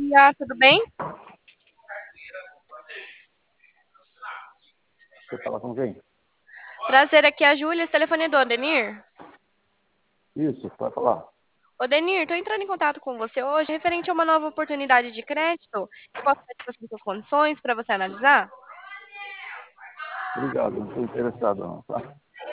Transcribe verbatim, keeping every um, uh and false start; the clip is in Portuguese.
dia, tudo bem? Você fala com quem? Prazer, aqui é a Júlia, esse telefone é do Odenir. Isso, pode falar. Odenir, estou entrando em contato com você hoje referente a uma nova oportunidade de crédito. Eu posso ver quais são suas condições para você analisar? Obrigado, não estou interessado não, tá?